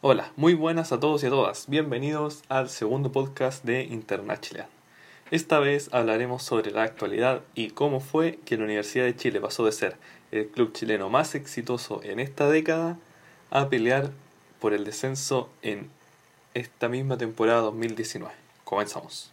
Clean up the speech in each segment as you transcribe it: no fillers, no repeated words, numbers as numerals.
Hola, muy buenas a todos y a todas. Bienvenidos al segundo podcast de Internet Chilean. Esta vez hablaremos sobre la actualidad y cómo fue que la Universidad de Chile pasó de ser el club chileno más exitoso en esta década a pelear por el descenso en esta misma temporada 2019. Comenzamos.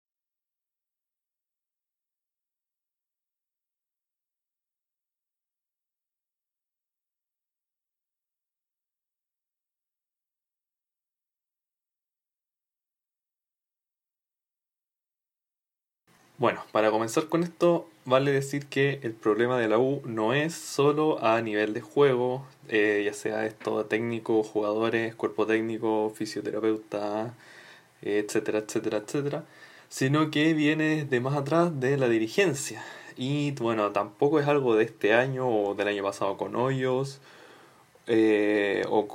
Bueno, para comenzar con esto, vale decir que el problema de la U no es solo a nivel de juego, ya sea esto técnico, jugadores, cuerpo técnico, fisioterapeuta, etcétera, etcétera, etcétera, sino que viene de más atrás de la dirigencia. Y bueno, tampoco es algo de este año o del año pasado con Hoyos o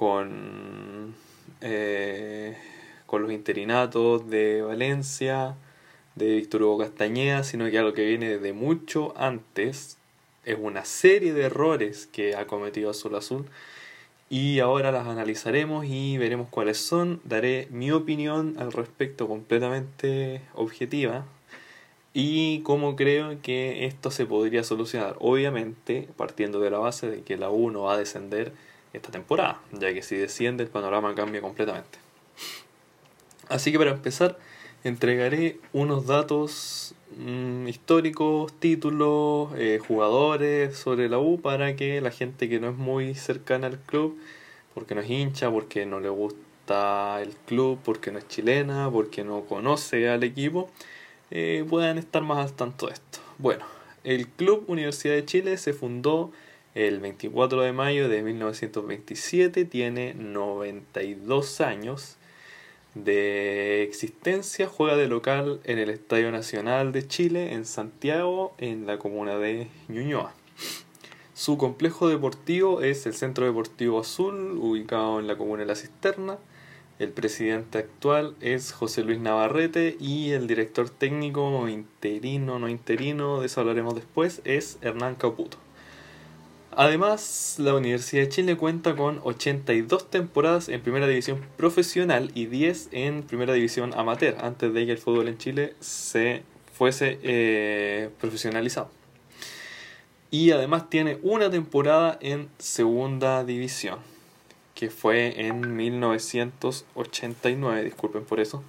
con los interinatos de Valencia, de Víctor Hugo Castañeda, sino que algo que viene desde mucho antes. Es una serie de errores que ha cometido Azul Azul y ahora las analizaremos y veremos cuáles son. Daré mi opinión al respecto completamente objetiva y cómo creo que esto se podría solucionar. Obviamente partiendo de la base de que la U no va a descender esta temporada, ya que si desciende el panorama cambia completamente. Así que para empezar entregaré unos datos históricos, títulos, jugadores sobre la U para que la gente que no es muy cercana al club, porque no es hincha, porque no le gusta el club, porque no es chilena, porque no conoce al equipo, puedan estar más al tanto de esto. Bueno, el Club Universidad de Chile se fundó el 24 de mayo de 1927, tiene 92 años de existencia, juega de local en el Estadio Nacional de Chile en Santiago, en la comuna de Ñuñoa. Su complejo deportivo es el Centro Deportivo Azul, ubicado en la comuna de La Cisterna. El presidente actual es José Luis Navarrete y el director técnico interino, no interino, de eso hablaremos después, es Hernán Caputo. Además, la Universidad de Chile cuenta con 82 temporadas en Primera División Profesional y 10 en Primera División Amateur, antes de que el fútbol en Chile se fuese profesionalizado. Y además tiene una temporada en Segunda División, que fue en 1989, disculpen por eso.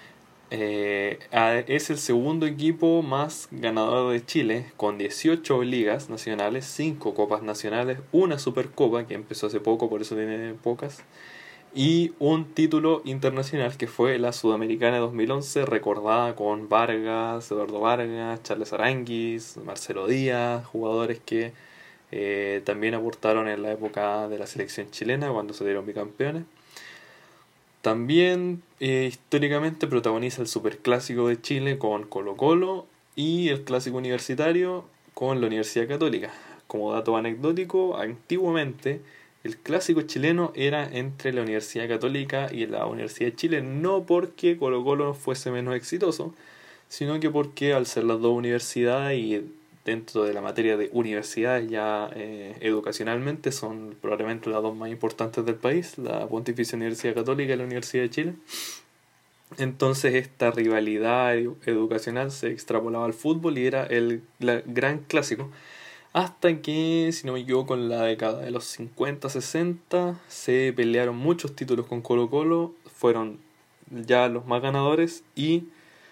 Es el segundo equipo más ganador de Chile, con 18 ligas nacionales, 5 copas nacionales, una supercopa que empezó hace poco, por eso tiene pocas, y un título internacional que fue la Sudamericana de 2011, recordada con Vargas, Eduardo Vargas, Charles Aranguis, Marcelo Díaz, jugadores que también aportaron en la época de la selección chilena cuando se dieron bicampeones. También históricamente protagoniza el Superclásico de Chile con Colo-Colo y el Clásico Universitario con la Universidad Católica. Como dato anecdótico, antiguamente el Clásico chileno era entre la Universidad Católica y la Universidad de Chile, no porque Colo-Colo fuese menos exitoso, sino que porque al ser las dos universidades y dentro de la materia de universidades ya educacionalmente son probablemente las dos más importantes del país, la Pontificia Universidad Católica y la Universidad de Chile. Entonces esta rivalidad educacional se extrapolaba al fútbol y era el gran clásico. Hasta que, si no me equivoco, en la década de los 50-60 se pelearon muchos títulos con Colo-Colo, fueron ya los más ganadores y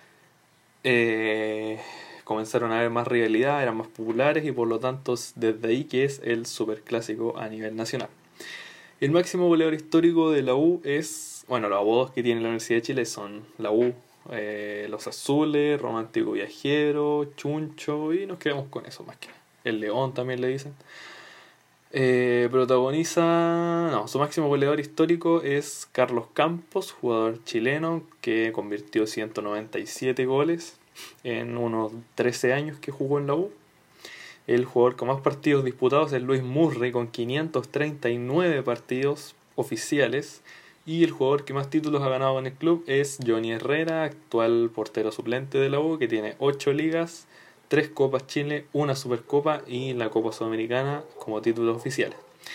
comenzaron a haber más rivalidad, eran más populares y por lo tanto desde ahí que es el superclásico a nivel nacional. El máximo goleador histórico de la U es, bueno, los apodos que tiene la Universidad de Chile son la U, los Azules, Romántico Viajero, Chuncho y nos quedamos con eso más que nada. El León también le dicen. Su máximo goleador histórico es Carlos Campos, jugador chileno que convirtió 197 goles en unos 13 años que jugó en la U. El jugador con más partidos disputados es Luis Murray con 539 partidos oficiales. Y el jugador que más títulos ha ganado en el club es Johnny Herrera, actual portero suplente de la U, que tiene 8 ligas, 3 Copas Chile, una Supercopa y la Copa Sudamericana como títulos oficiales.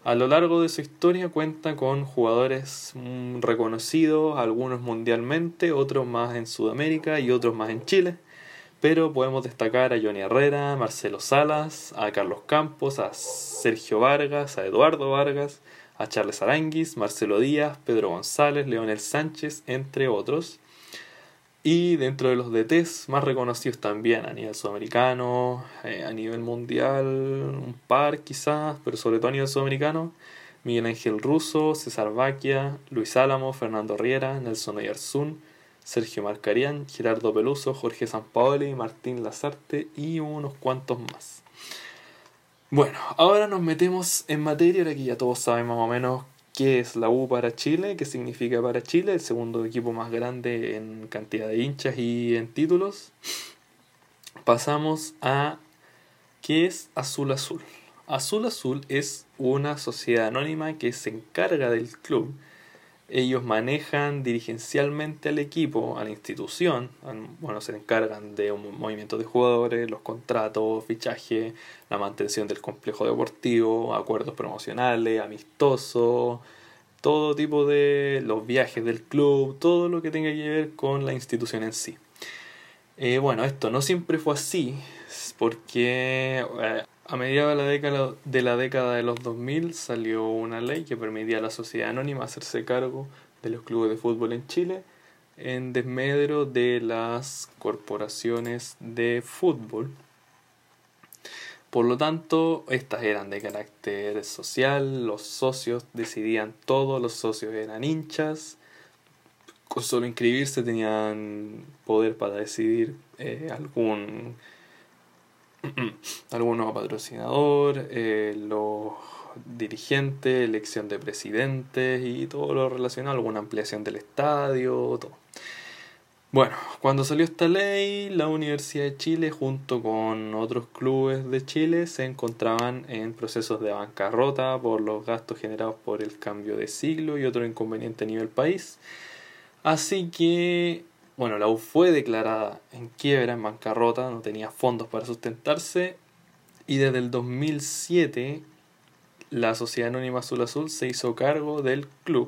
A lo largo de su historia cuenta con jugadores reconocidos, algunos mundialmente, otros más en Sudamérica y otros más en Chile. Pero podemos destacar a Johnny Herrera, Marcelo Salas, a Carlos Campos, a Sergio Vargas, a Eduardo Vargas, a Charles Aranguis, Marcelo Díaz, Pedro González, Leonel Sánchez, entre otros. Y dentro de los DTs más reconocidos también a nivel sudamericano, a nivel mundial, un par quizás, pero sobre todo a nivel sudamericano, Miguel Ángel Russo, César Baquia, Luis Álamo, Fernando Riera, Nelson Oyarzún, Sergio Marcarián, Gerardo Peluso, Jorge Sampaoli, Martín Lazarte y unos cuantos más. Bueno, ahora nos metemos en materia, ahora que ya todos saben más o menos qué es la U para Chile, qué significa para Chile, el segundo equipo más grande en cantidad de hinchas y en títulos. Pasamos a qué es Azul Azul. Azul Azul es una sociedad anónima que se encarga del club. Ellos manejan dirigencialmente al equipo, a la institución. Bueno, se encargan de un movimiento de jugadores, los contratos, fichaje, la mantención del complejo deportivo, acuerdos promocionales, amistosos, todo tipo de los viajes del club, todo lo que tenga que ver con la institución en sí. Bueno, esto no siempre fue así, porque a mediados de la década de los 2000 salió una ley que permitía a la sociedad anónima hacerse cargo de los clubes de fútbol en Chile en desmedro de las corporaciones de fútbol. Por lo tanto, estas eran de carácter social, los socios decidían todo, los socios eran hinchas, con solo inscribirse tenían poder para decidir algún nuevo patrocinador, los dirigentes, elección de presidentes y todo lo relacionado, alguna ampliación del estadio, todo. Bueno, cuando salió esta ley, la Universidad de Chile junto con otros clubes de Chile se encontraban en procesos de bancarrota por los gastos generados por el cambio de siglo y otro inconveniente a nivel país. Así que, bueno, la U fue declarada en quiebra, en bancarrota, no tenía fondos para sustentarse y desde el 2007 la Sociedad Anónima Azul Azul se hizo cargo del club.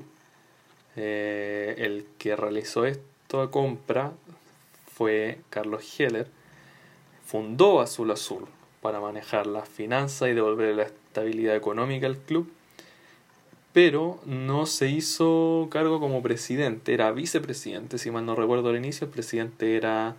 El que realizó esta compra fue Carlos Heller, fundó Azul Azul para manejar las finanzas y devolver la estabilidad económica al club, pero no se hizo cargo como presidente, era vicepresidente, si mal no recuerdo al inicio. El presidente era,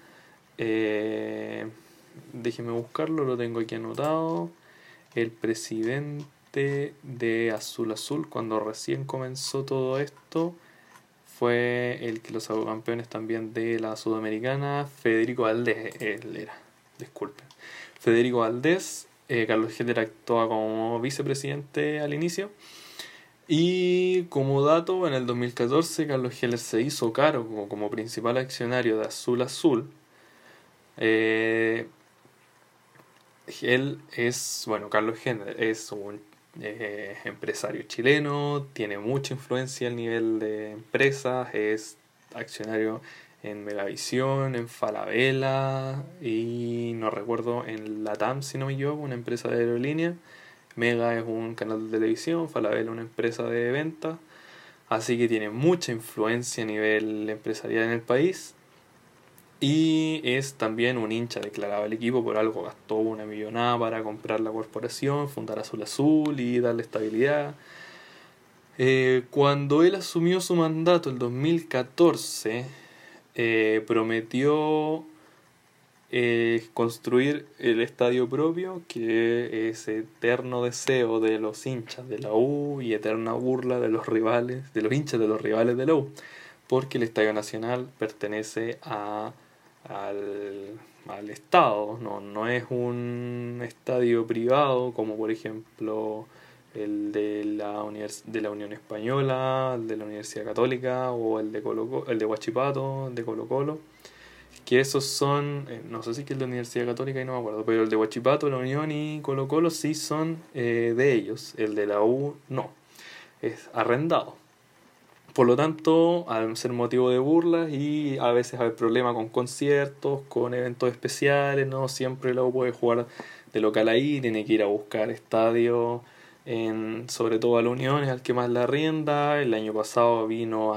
déjeme buscarlo, lo tengo aquí anotado, el presidente de Azul Azul cuando recién comenzó todo esto fue el que los sacó campeones también de la Sudamericana, Federico Valdés, él era, disculpen. Federico Valdés, Carlos Heller actuaba como vicepresidente al inicio. Y como dato, en el 2014 Carlos Heller se hizo cargo como principal accionario de Azul Azul. Él es, bueno, Carlos Heller es un empresario chileno, tiene mucha influencia a nivel de empresas, es accionario en Megavisión, en Falabella y no recuerdo, en Latam, si no me equivoco, una empresa de aerolínea. Mega es un canal de televisión, Falabella una empresa de ventas, así que tiene mucha influencia a nivel empresarial en el país y es también un hincha declarado del equipo, por algo gastó una millonada para comprar la corporación, fundar Azul Azul y darle estabilidad. Cuando él asumió su mandato el 2014, prometió construir el estadio propio, que es eterno deseo de los hinchas de la U y eterna burla de los rivales, de los hinchas de los rivales de la U, porque el Estadio Nacional pertenece al Estado, no es un estadio privado como por ejemplo el de la Unión Española, el de la Universidad Católica o el de Huachipato, de Colo Colo, que esos son, no sé si que es la Universidad Católica y no me acuerdo, pero el de Huachipato, la Unión y Colo Colo sí son de ellos, el de la U no, es arrendado. Por lo tanto, al ser motivo de burlas y a veces hay problemas con conciertos, con eventos especiales, no siempre la U puede jugar de local ahí, tiene que ir a buscar estadios sobre todo a la Unión, es al que más la rienda. El año pasado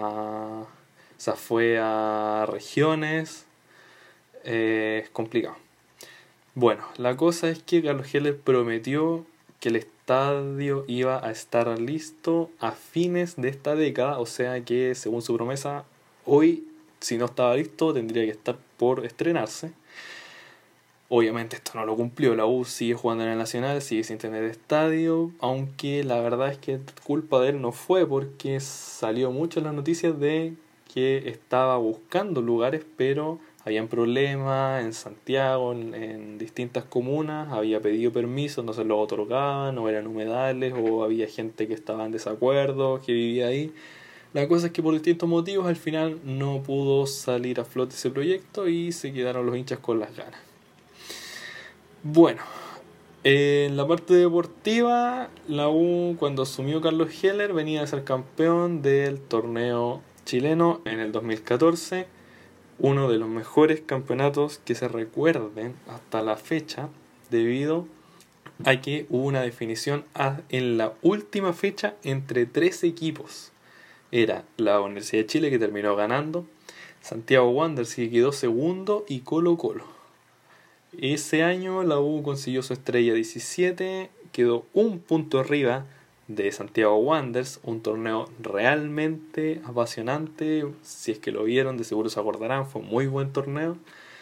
fue a regiones. Es complicado. Bueno, la cosa es que Carlos Heller prometió que el estadio iba a estar listo a fines de esta década, o sea que según su promesa, hoy, si no estaba listo, tendría que estar por estrenarse. Obviamente esto no lo cumplió, la U sigue jugando en el Nacional, sigue sin tener estadio, aunque la verdad es que culpa de él no fue, porque salió mucho en las noticias de que estaba buscando lugares, pero habían problemas en Santiago, en distintas comunas, había pedido permiso, no se lo otorgaban, o eran humedales, o había gente que estaba en desacuerdo, que vivía ahí. La cosa es que por distintos motivos al final no pudo salir a flote ese proyecto y se quedaron los hinchas con las ganas. Bueno, en la parte deportiva, la U cuando asumió Carlos Heller venía a ser campeón del torneo chileno en el 2014, uno de los mejores campeonatos que se recuerden hasta la fecha, debido a que hubo una definición en la última fecha entre 3 equipos. Era la Universidad de Chile, que terminó ganando, Santiago Wanderers, que quedó segundo, y Colo Colo. Ese año la U consiguió su estrella 17, quedó un punto arriba de Santiago Wanderers, un torneo realmente apasionante. Si es que lo vieron, de seguro se acordarán, fue un muy buen torneo.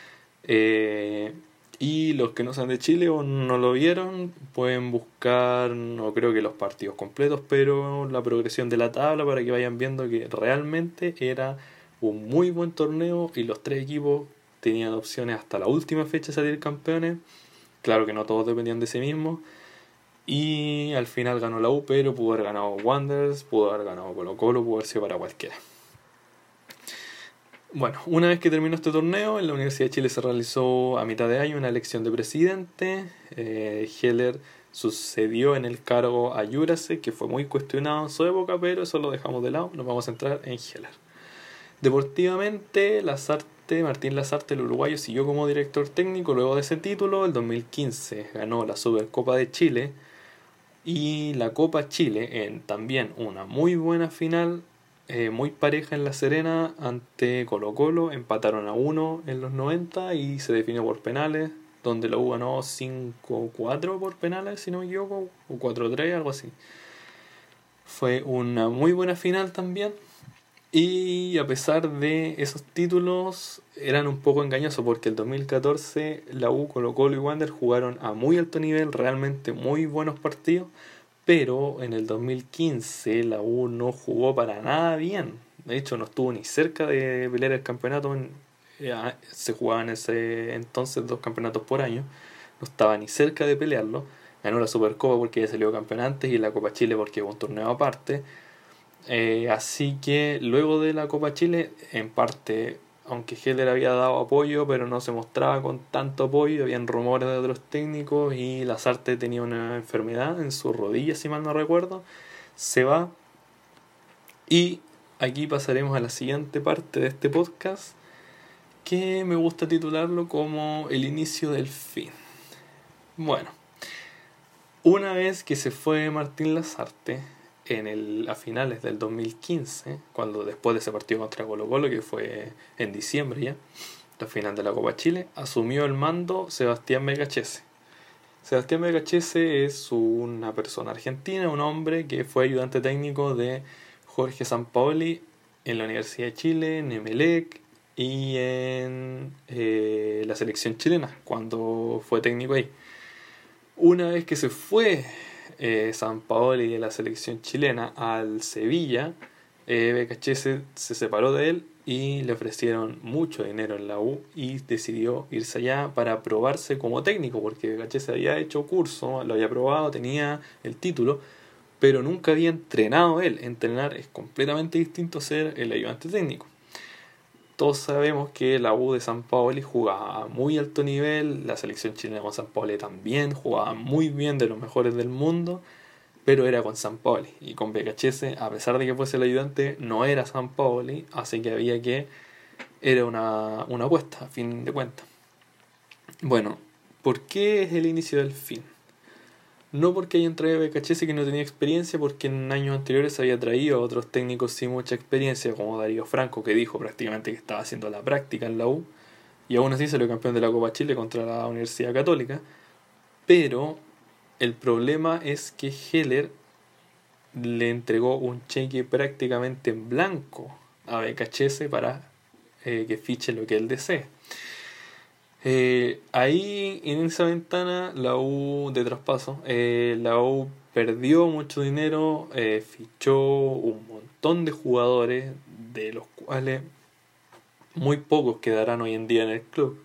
Y los que no sean de Chile o no lo vieron, pueden buscar, no creo que los partidos completos, pero la progresión de la tabla para que vayan viendo que realmente era un muy buen torneo y los 3 equipos tenían opciones hasta la última fecha de salir campeones. Claro que no todos dependían de sí mismos. Y al final ganó la U, pero pudo haber ganado Wanderers, pudo haber ganado Colo Colo, pudo haber sido para cualquiera. Bueno, una vez que terminó este torneo, en la Universidad de Chile se realizó a mitad de año una elección de presidente. Heller sucedió en el cargo a Yurase, que fue muy cuestionado en su época, pero eso lo dejamos de lado, nos vamos a centrar en Heller. Deportivamente, Martín Lasarte, el uruguayo, siguió como director técnico luego de ese título. El 2015 ganó la Supercopa de Chile y la Copa Chile en también una muy buena final, muy pareja en La Serena ante Colo Colo. Empataron a 1 en los 90 y se definió por penales, donde la U ganó 5-4 por penales, si no me equivoco, o 4-3, algo así. Fue una muy buena final también. Y a pesar de esos títulos, eran un poco engañosos, porque el 2014 la U, Colo Colo y Wander jugaron a muy alto nivel, realmente muy buenos partidos, pero en el 2015 la U no jugó para nada bien. De hecho, no estuvo ni cerca de pelear el campeonato. Se jugaban en ese entonces 2 campeonatos por año, no estaba ni cerca de pelearlo. Ganó la Supercopa porque ya salió campeón antes, y la Copa Chile porque hubo un torneo aparte. Así que luego de la Copa Chile, en parte, aunque Heller había dado apoyo, pero no se mostraba con tanto apoyo, habían rumores de otros técnicos y Lasarte tenía una enfermedad en su rodilla, si mal no recuerdo, se va. Y aquí pasaremos a la siguiente parte de este podcast, que me gusta titularlo como el inicio del fin. Bueno, una vez que se fue Martín Lasarte, a finales del 2015, cuando después de ese partido contra Colo Colo, que fue en diciembre ya, la final de la Copa Chile, asumió el mando Sebastián Becachese. Sebastián Becachese es una persona argentina, un hombre que fue ayudante técnico de Jorge Sampaoli en la Universidad de Chile, en Emelec y en la selección chilena, cuando fue técnico ahí. Una vez que se fue Sampaoli de la selección chilena al Sevilla, Becachese se separó de él y le ofrecieron mucho dinero en la U y decidió irse allá para probarse como técnico, porque Becachese había hecho curso, lo había probado, tenía el título, pero nunca había entrenado él. Entrenar es completamente distinto a ser el ayudante técnico. Todos sabemos que la U de Sampaoli jugaba a muy alto nivel, la selección chilena con Sampaoli también jugaba muy bien, de los mejores del mundo, pero era con Sampaoli. Y con Becachese, a pesar de que fuese el ayudante, no era Sampaoli, así que era una apuesta, a fin de cuentas. Bueno, ¿por qué es el inicio del fin? No porque hayan traído a Becachese que no tenía experiencia, porque en años anteriores había traído a otros técnicos sin mucha experiencia, como Darío Franco, que dijo prácticamente que estaba haciendo la práctica en la U, y aún así salió campeón de la Copa Chile contra la Universidad Católica. Pero el problema es que Heller le entregó un cheque prácticamente en blanco a Becachese para que fiche lo que él desee. Ahí en esa ventana la U de traspaso, la U perdió mucho dinero, fichó un montón de jugadores, de los cuales muy pocos quedarán hoy en día en el club.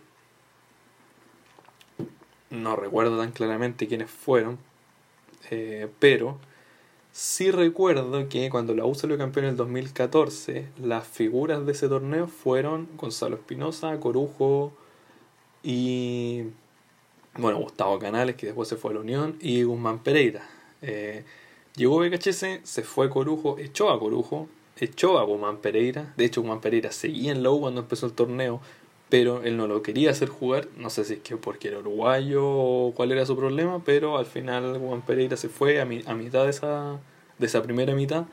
No recuerdo tan claramente quiénes fueron, pero sí recuerdo que cuando la U salió campeón en el 2014, las figuras de ese torneo fueron Gonzalo Espinosa, Corujo y bueno, Gustavo Canales, que después se fue a la Unión, y Guzmán Pereira. Llegó BKHS, se fue Corujo, echó a Guzmán Pereira. De hecho, Guzmán Pereira seguía en la U cuando empezó el torneo, pero él no lo quería hacer jugar. No sé si es que porque era uruguayo o cuál era su problema, pero al final Guzmán Pereira se fue a mitad de esa primera mitad.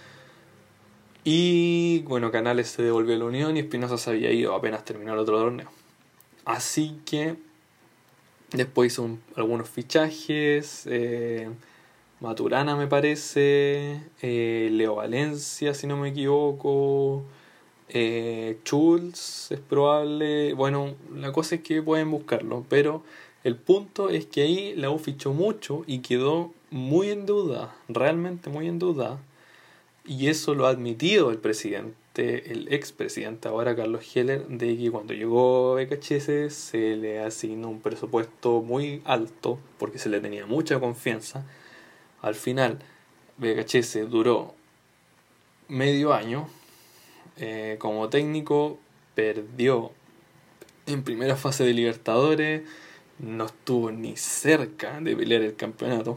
Y bueno, Canales se devolvió a la Unión y Espinosa se había ido apenas terminó el otro torneo. Así que después hizo algunos fichajes, Maturana me parece, Leo Valencia si no me equivoco, Schultz es probable. Bueno, la cosa es que pueden buscarlo, pero el punto es que ahí la U fichó mucho y quedó muy endeudada, realmente muy endeudada. Y eso lo ha admitido el presidente, el expresidente ahora Carlos Heller, de que cuando llegó BKHS se le asignó un presupuesto muy alto porque se le tenía mucha confianza. Al final BKHS duró medio año como técnico, perdió en primera fase de Libertadores, no estuvo ni cerca de pelear el campeonato.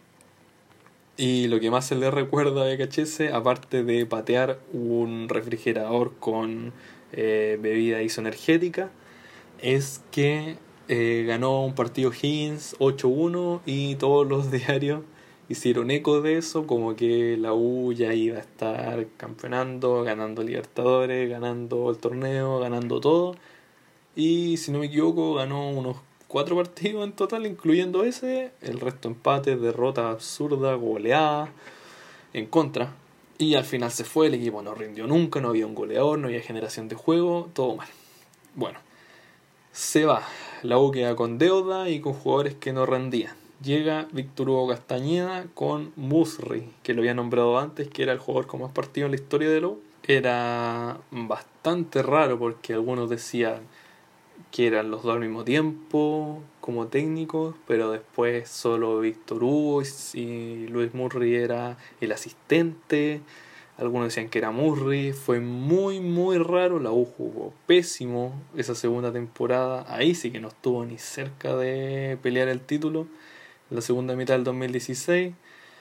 Y lo que más se le recuerda a BKHS, aparte de patear un refrigerador con bebida isoenergética, es que ganó un partido Higgins 8-1 y todos los diarios hicieron eco de eso, como que la U ya iba a estar campeonando, ganando Libertadores, ganando el torneo, ganando todo. Y si no me equivoco, ganó unos 4 partidos en total, incluyendo ese. El resto empates, derrotas absurdas, goleadas en contra. Y al final se fue, el equipo no rindió nunca, no había un goleador, no había generación de juego, todo mal. Bueno, se va. La U queda con deuda y con jugadores que no rendían. Llega Víctor Hugo Castañeda con Musri, que lo había nombrado antes, que era el jugador con más partidos en la historia de la U. Era bastante raro porque algunos decían que eran los dos al mismo tiempo como técnicos, pero después solo Víctor Hugo y Luis Murri era el asistente. Algunos decían que era Murri. Fue muy muy raro. La U jugó pésimo esa segunda temporada. Ahí sí que no estuvo ni cerca de pelear el título, la segunda mitad del 2016.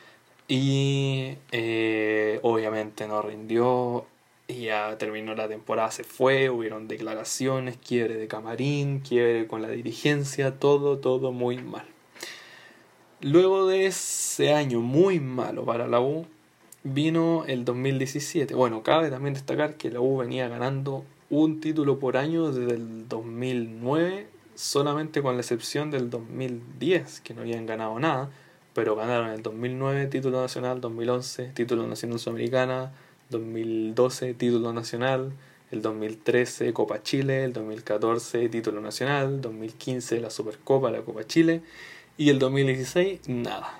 Y obviamente no rindió. Y ya terminó la temporada, se fue, hubieron declaraciones, quiebre de camarín, quiebre con la dirigencia, todo muy mal. Luego de ese año muy malo para la U, vino el 2017. Bueno, cabe también destacar que la U venía ganando un título por año desde el 2009, solamente con la excepción del 2010, que no habían ganado nada, pero ganaron el 2009 título nacional, 2011 título nacional sudamericana, 2012 título nacional, el 2013 Copa Chile, el 2014 título nacional, 2015 la Supercopa, la Copa Chile y el 2016 nada.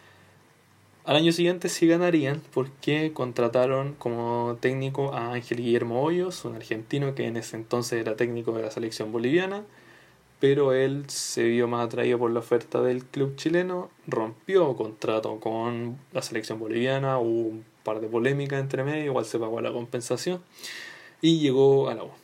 Al año siguiente sí ganarían porque contrataron como técnico a Ángel Guillermo Hoyos, un argentino que en ese entonces era técnico de la selección boliviana, pero él se vio más atraído por la oferta del club chileno, rompió contrato con la selección boliviana, hubo un par de polémicas entre medio, igual se pagó la compensación y llegó a la U.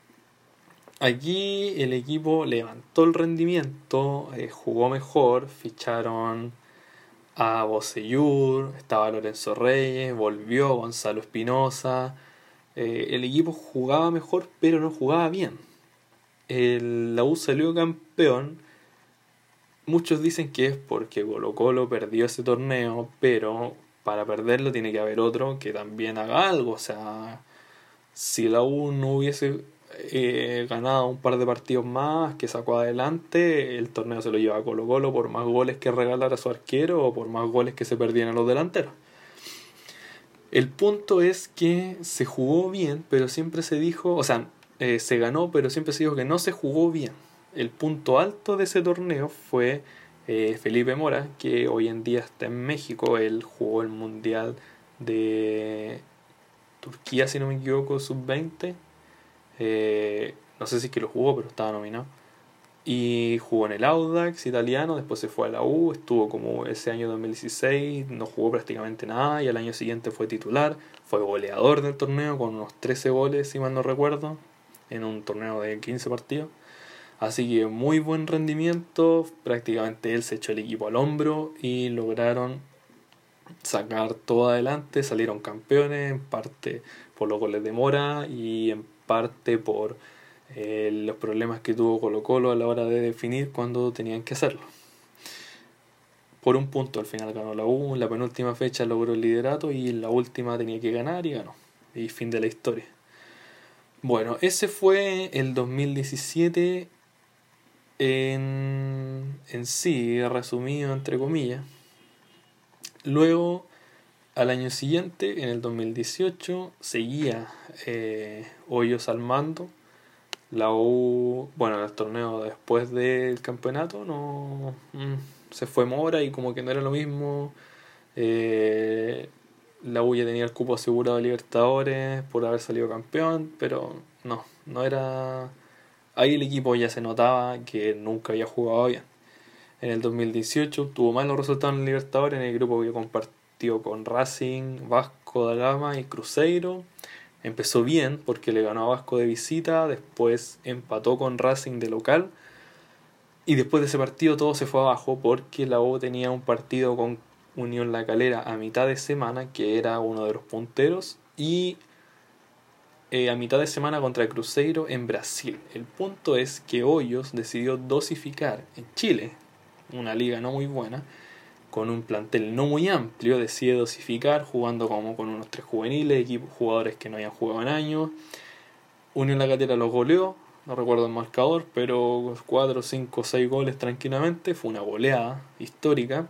Aquí el equipo levantó el rendimiento, jugó mejor, ficharon a Bocellur, estaba Lorenzo Reyes, volvió Gonzalo Espinosa. El equipo jugaba mejor, pero no jugaba bien. La U salió campeón Muchos dicen que es porque Colo-Colo perdió ese torneo, pero para perderlo tiene que haber otro que también haga algo. O sea, si la U no hubiese ganado un par de partidos más que sacó adelante, el torneo se lo lleva a Colo-Colo por más goles que regalara su arquero o por más goles que se perdieran los delanteros. El punto es que se jugó bien, pero siempre se dijo, o sea, se ganó, pero siempre se dijo que no se jugó bien. El punto alto de ese torneo fue Felipe Mora, que hoy en día está en México. Él jugó el Mundial de Turquía, si no me equivoco, sub-20. No sé si es que lo jugó, pero estaba nominado. Y jugó en el Audax italiano, después se fue a la U, estuvo como ese año 2016, no jugó prácticamente nada y al año siguiente fue titular, fue goleador del torneo con unos 13 goles, si mal no recuerdo, en un torneo de 15 partidos. Así que muy buen rendimiento, prácticamente él se echó el equipo al hombro y lograron sacar todo adelante, salieron campeones, en parte por los goles de Mora y en parte por los problemas que tuvo Colo-Colo a la hora de definir cuándo tenían que hacerlo. Por un punto al final ganó la U, en la penúltima fecha logró el liderato y en la última tenía que ganar y ganó. Y fin de la historia. Bueno, ese fue el 2017 en sí, resumido entre comillas. Luego, al año siguiente, en el 2018, seguía Hoyos al mando. La U, bueno, el torneo después del campeonato no se fue Mora y como que no era lo mismo. Eh, la U ya tenía el cupo asegurado de Libertadores por haber salido campeón, pero no era. Ahí el equipo ya se notaba que nunca había jugado bien. En el 2018 tuvo malos resultados en Libertadores en el grupo que compartió con Racing, Vasco da Gama y Cruzeiro. Empezó bien porque le ganó a Vasco de visita, después empató con Racing de local y después de ese partido todo se fue abajo porque la U tenía un partido con Unión La Calera a mitad de semana, que era uno de los punteros, y a mitad de semana contra Cruzeiro en Brasil. El punto es que Hoyos decidió dosificar en Chile, una liga no muy buena, con un plantel no muy amplio, decide dosificar jugando como con unos 3 juveniles, equipos jugadores que no habían jugado en años. Unión La Calera los goleó, no recuerdo el marcador, pero 4, 5, 6 goles tranquilamente, fue una goleada histórica.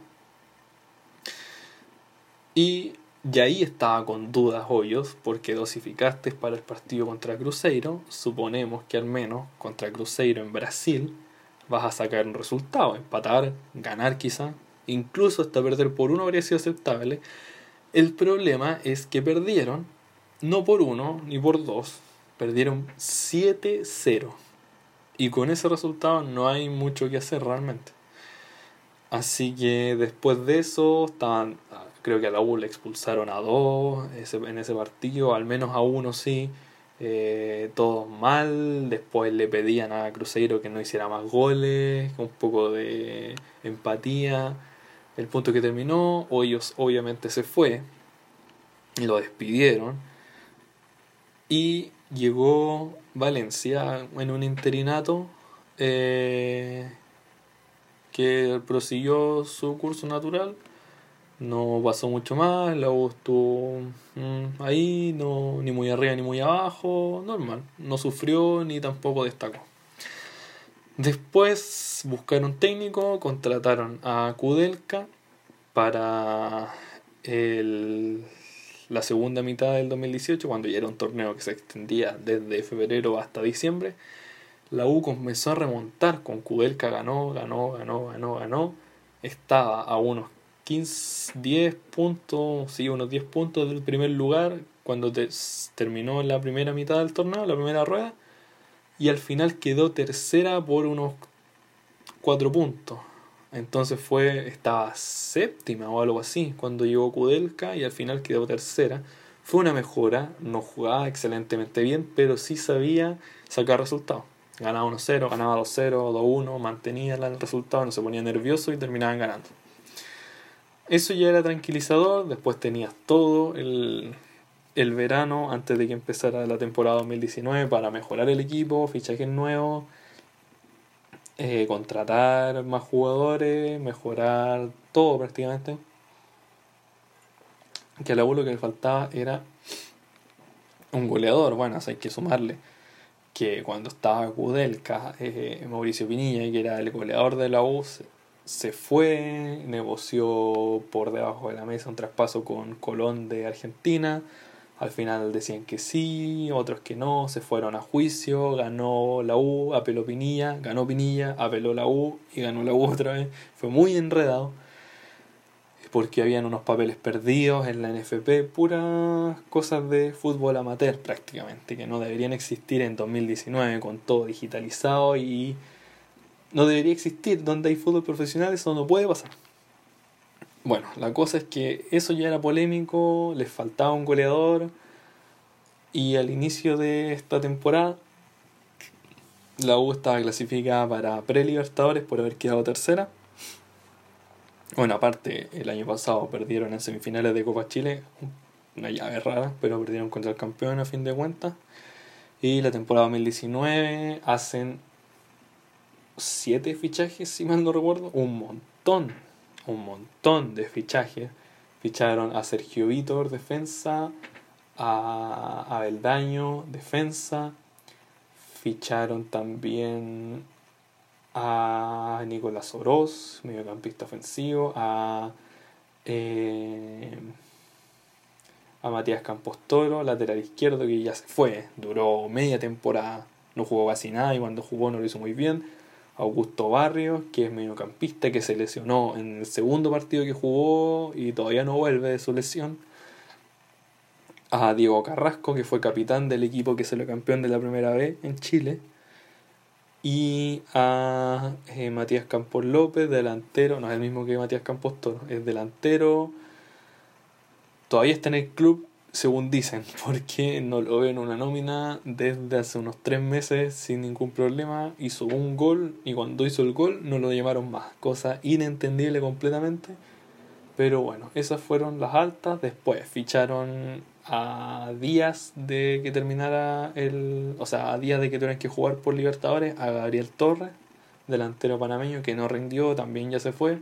Y ahí estaba con dudas Hoyos, porque dosificaste para el partido contra Cruzeiro, suponemos que al menos contra Cruzeiro en Brasil vas a sacar un resultado, empatar, ganar quizá, incluso hasta perder por 1 habría sido aceptable. El problema es que perdieron, no por 1 ni por 2, perdieron 7-0. Y con ese resultado no hay mucho que hacer realmente. Así que después de eso, creo que a la U le expulsaron a 2 en ese partido, al menos a 1 sí. Todos mal, después le pedían a Cruzeiro que no hiciera más goles, un poco de empatía. El punto que terminó, Hoyos obviamente se fue, lo despidieron y llegó Valencia en un interinato que prosiguió su curso natural. No pasó mucho más, la U estuvo ahí, no, ni muy arriba ni muy abajo, normal. No sufrió ni tampoco destacó. Después buscaron técnico, contrataron a Kudelka para la segunda mitad del 2018, cuando ya era un torneo que se extendía desde febrero hasta diciembre. La U comenzó a remontar, con Kudelka ganó. Estaba a unos 10 puntos, sí, unos 10 puntos del primer lugar cuando terminó la primera mitad del torneo, la primera rueda, y al final quedó tercera por unos 4 puntos. Entonces estaba séptima o algo así cuando llegó Kudelka y al final quedó tercera. Fue una mejora, no jugaba excelentemente bien, pero sí sabía sacar resultados. Ganaba 1-0, ganaba 2-0, 2-1, mantenía el resultado, no se ponía nervioso y terminaban ganando. Eso ya era tranquilizador. Después tenías todo el verano antes de que empezara la temporada 2019 para mejorar el equipo, fichajes nuevos. contratar más jugadores, mejorar todo prácticamente. Que a la U lo que le faltaba era un goleador. Bueno, hay que sumarle que cuando estaba Kudelka, Mauricio Pinilla, que era el goleador de la U, se fue, negoció por debajo de la mesa un traspaso con Colón de Argentina. Al final decían que sí, otros que no, se fueron a juicio, ganó la U, apeló Pinilla, ganó Pinilla, apeló la U y ganó la U otra vez. Fue muy enredado porque habían unos papeles perdidos en la NFP, puras cosas de fútbol amateur prácticamente, que no deberían existir en 2019 con todo digitalizado y no debería existir. Donde hay fútbol profesional eso no puede pasar. Bueno, la cosa es que eso ya era polémico, les faltaba un goleador y al inicio de esta temporada la U estaba clasificada para pre-Libertadores por haber quedado tercera. Bueno, aparte, el año pasado perdieron en semifinales de Copa Chile, una llave rara, pero perdieron contra el campeón a fin de cuentas. Y la temporada 2019 hacen 7 fichajes, si mal no recuerdo, un montón de fichajes. Ficharon a Sergio Vítor, defensa, a Abeldaño, defensa. Ficharon también a Nicolás Oroz, mediocampista ofensivo, a Matías Campos Toro, lateral izquierdo, que ya se fue, duró media temporada, no jugó casi nada y cuando jugó no lo hizo muy bien. Augusto Barrios, que es mediocampista, que se lesionó en el segundo partido que jugó y todavía no vuelve de su lesión. A Diego Carrasco, que fue capitán del equipo que salió campeón de la primera vez en Chile. Y a Matías Campos López, delantero, no es el mismo que Matías Campos Toro, es delantero, todavía está en el club según dicen, porque no lo veo en una nómina desde hace unos 3 meses sin ningún problema. Hizo un gol y cuando hizo el gol no lo llamaron más, cosa inentendible completamente. Pero bueno, esas fueron las altas. Después ficharon a días de que terminara o sea, a días de que tuvieran que jugar por Libertadores, a Gabriel Torres, delantero panameño que no rindió, también ya se fue.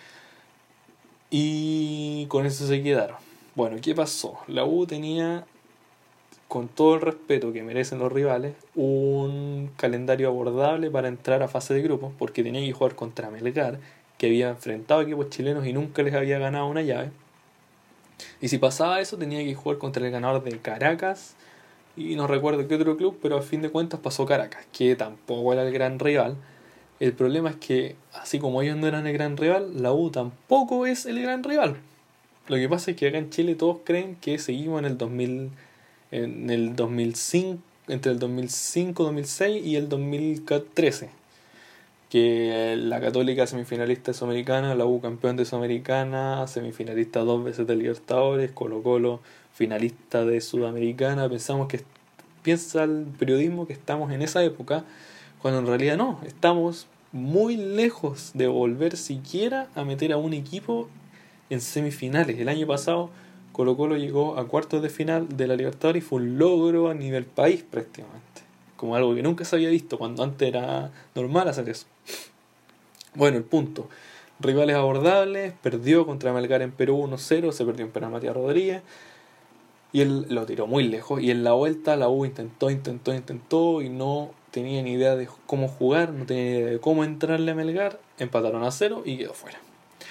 Y con eso se quedaron. Bueno, ¿qué pasó? La U tenía, con todo el respeto que merecen los rivales, un calendario abordable para entrar a fase de grupos, porque tenía que jugar contra Melgar, que había enfrentado a equipos chilenos y nunca les había ganado una llave. Y si pasaba eso, tenía que jugar contra el ganador de Caracas y no recuerdo qué otro club, pero a fin de cuentas pasó Caracas, que tampoco era el gran rival. El problema es que, así como ellos no eran el gran rival, la U tampoco es el gran rival. Lo que pasa es que acá en Chile todos creen que seguimos en el 2005, entre el 2005, 2006 y el 2013. Que la Católica semifinalista de Sudamericana, la U campeón de Sudamericana, semifinalista 2 veces de Libertadores, Colo-Colo finalista de Sudamericana. Piensa el periodismo que estamos en esa época, cuando en realidad no, estamos muy lejos de volver siquiera a meter a un equipo en semifinales. El año pasado Colo-Colo llegó a cuartos de final de la Libertadores y fue un logro a nivel país prácticamente, como algo que nunca se había visto, cuando antes era normal hacer eso. Bueno, el punto, rivales abordables, perdió contra Melgar en Perú 1-0, se perdió en penal Matías Rodríguez y él lo tiró muy lejos, y en la vuelta la U intentó y no tenía ni idea de cómo jugar, no tenía ni idea de cómo entrarle a Melgar, empataron a 0 y quedó fuera.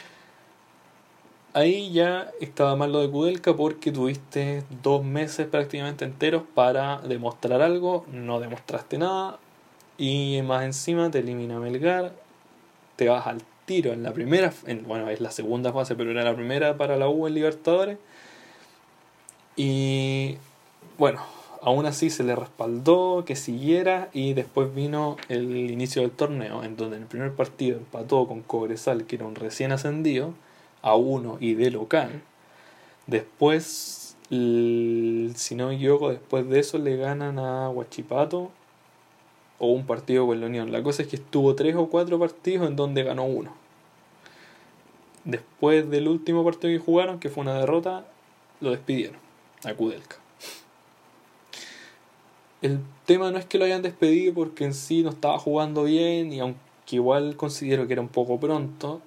Ahí ya estaba mal lo de Kudelka, porque tuviste 2 meses prácticamente enteros para demostrar algo, no demostraste nada y más encima te elimina Melgar, te vas al tiro en la primera, bueno, es la segunda fase, pero era la primera para la U en Libertadores. Y bueno, aún así se le respaldó que siguiera y después vino el inicio del torneo, en donde en el primer partido empató con Cobresal, que era un recién ascendido, a 1 y de local. Después, si no me equivoco, después de eso le ganan a Huachipato o un partido con la Unión. La cosa es que estuvo 3 o 4 partidos en donde ganó uno. Después del último partido que jugaron, que fue una derrota, lo despidieron a Kudelka. El tema no es que lo hayan despedido porque en sí no estaba jugando bien, y aunque que igual considero que era un poco pronto.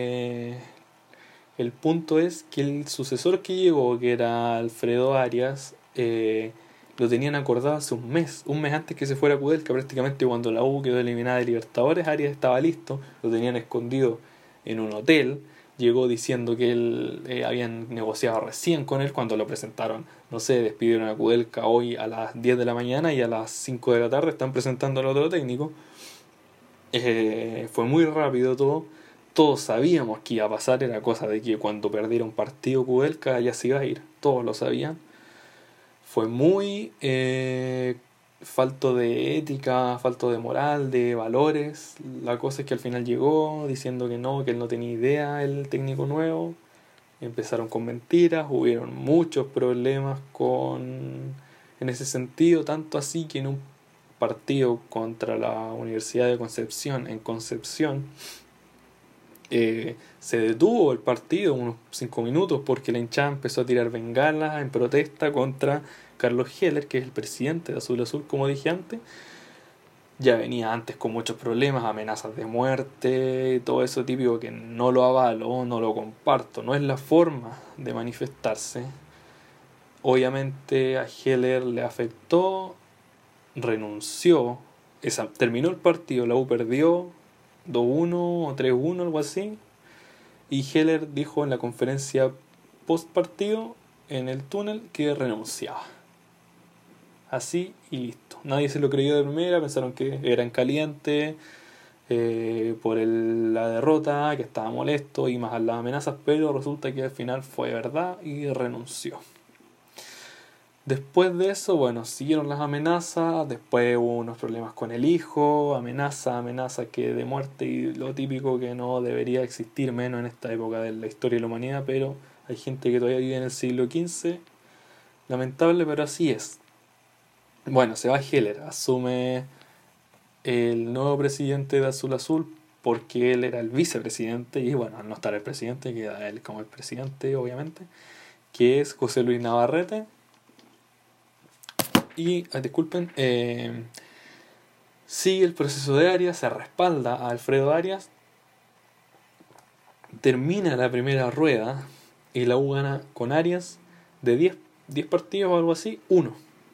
El punto es que el sucesor que llegó, que era Alfredo Arias, lo tenían acordado hace un mes antes que se fuera Kudelka. Prácticamente cuando la U quedó eliminada de Libertadores, Arias estaba listo, lo tenían escondido en un hotel. Llegó diciendo que él habían negociado recién con él cuando lo presentaron. No sé, despidieron a Kudelka hoy a las 10 de la mañana y a las 5 de la tarde están presentando al otro técnico. Fue muy rápido todo. Todos sabíamos que iba a pasar, era cosa de que cuando perdiera un partido Kudelka ya se iba a ir. Todos lo sabían. Fue muy falto de ética, falto de moral, de valores. La cosa es que al final llegó diciendo que no, que él no tenía idea, el técnico nuevo. Empezaron con mentiras, hubieron muchos problemas en ese sentido, tanto así que en un partido contra la Universidad de Concepción, en Concepción, se detuvo el partido unos 5 minutos porque la hinchada empezó a tirar bengalas en protesta contra Carlos Heller, que es el presidente de Azul Azul, como dije antes. Ya venía antes con muchos problemas, amenazas de muerte, todo eso típico que no lo avalo, no lo comparto, no es la forma de manifestarse. Obviamente a Heller le afectó, renunció, terminó el partido, la U perdió 2-1 o 3-1, algo así, y Heller dijo en la conferencia post partido en el túnel que renunciaba. Así y listo. Nadie se lo creyó de primera, pensaron que era en caliente por la derrota, que estaba molesto y más las amenazas, pero resulta que al final fue verdad y renunció. Después de eso, bueno, siguieron las amenazas, después hubo unos problemas con el hijo, amenaza que de muerte y lo típico que no debería existir menos en esta época de la historia de la humanidad, pero hay gente que todavía vive en el siglo XV, lamentable, pero así es. Bueno, se va Heller, asume el nuevo presidente de Azul Azul porque él era el vicepresidente y bueno, al no estar el presidente queda él como el presidente, obviamente, que es José Luis Navarrete. Y, disculpen, sigue el proceso de Arias, se respalda a Alfredo Arias, termina la primera rueda y la U gana con Arias de 10 partidos o algo así, 1.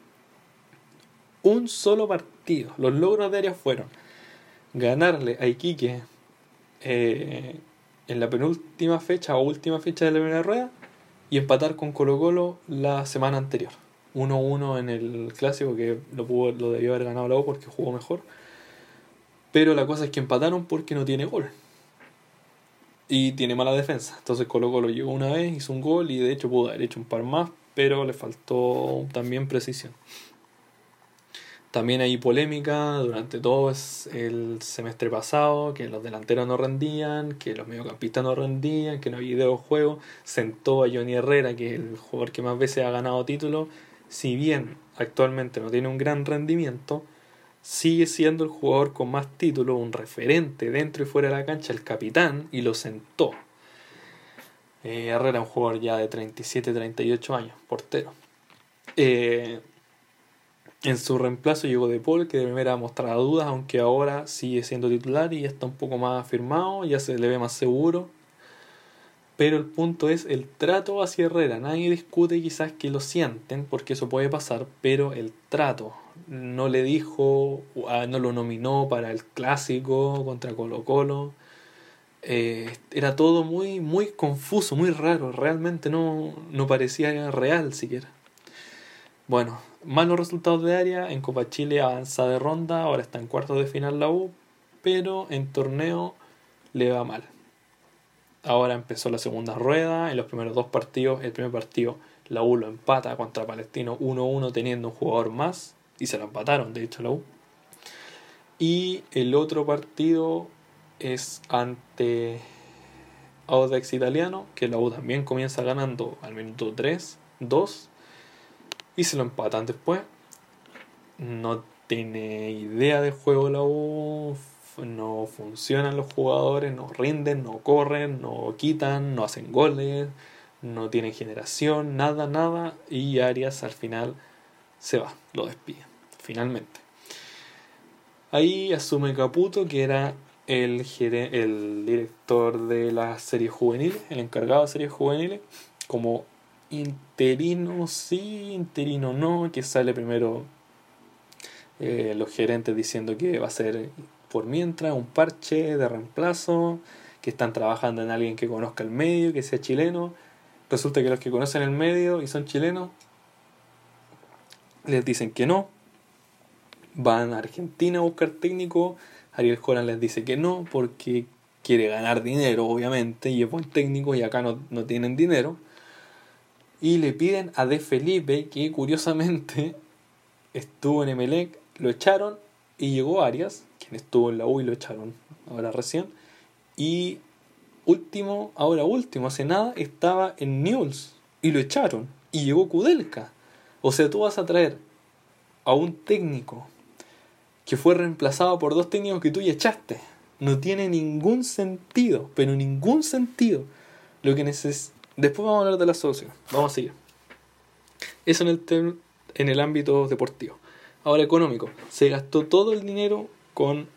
Un solo partido. Los logros de Arias fueron ganarle a Iquique en la penúltima fecha o última fecha de la primera rueda y empatar con Colo Colo la semana anterior. 1-1 en el clásico, que lo debió haber ganado la U porque jugó mejor. Pero la cosa es que empataron porque no tiene gol. Y tiene mala defensa. Entonces Colo Colo llegó una vez, hizo un gol y de hecho pudo haber hecho un par más, pero le faltó también precisión. También hay polémica durante todo el semestre pasado, que los delanteros no rendían, que los mediocampistas no rendían, que no había videojuegos. Sentó a Johnny Herrera, que es el jugador que más veces ha ganado títulos. Si bien actualmente no tiene un gran rendimiento, sigue siendo el jugador con más títulos, un referente dentro y fuera de la cancha, el capitán, y lo sentó. Herrera es un jugador ya de 37-38 años, portero. En su reemplazo llegó De Paul, que de primera mostraba dudas, aunque ahora sigue siendo titular y ya está un poco más afirmado, ya se le ve más seguro. Pero el punto es el trato hacia Herrera. Nadie discute quizás que lo sienten, porque eso puede pasar, pero el trato. No le dijo, no lo nominó para el clásico contra Colo Colo. Era todo muy, muy confuso, muy raro. Realmente no parecía real siquiera. Bueno, malos resultados de área. En Copa Chile avanza de ronda, ahora está en cuartos de final la U, pero en torneo le va mal. Ahora empezó la segunda rueda, en los primeros 2 partidos, el primer partido la U lo empata contra Palestino 1-1 teniendo un jugador más, y se lo empataron de hecho la U. Y el otro partido es ante Audax Italiano, que la U también comienza ganando al minuto 3-2 y se lo empatan después. No tiene idea del juego la U, no funcionan los jugadores, no rinden, no corren, no quitan, no hacen goles, no tienen generación, nada, y Arias al final se va, lo despide, finalmente. Ahí asume Caputo, que era el director de las series juveniles, el encargado de series juveniles, como interino sí, interino no, que sale primero los gerentes diciendo que va a ser por mientras un parche de reemplazo, que están trabajando en alguien que conozca el medio, que sea chileno. Resulta que los que conocen el medio y son chilenos les dicen que no. Van a Argentina a buscar técnico. Ariel Holland les dice que no porque quiere ganar dinero, obviamente, y es buen técnico y acá no tienen dinero. Y le piden a De Felipe, que curiosamente estuvo en Emelec, lo echaron y llegó Arias, quien estuvo en la U y lo echaron ahora recién. Y ahora último, hace nada, estaba en Newell's y lo echaron. Y llegó Kudelka. O sea, tú vas a traer a un técnico que fue reemplazado por dos técnicos que tú ya echaste. No tiene ningún sentido, pero ningún sentido. Lo que Después vamos a hablar de la solución. Vamos a seguir. Eso en el ámbito deportivo. Ahora económico. Se gastó todo el dinero con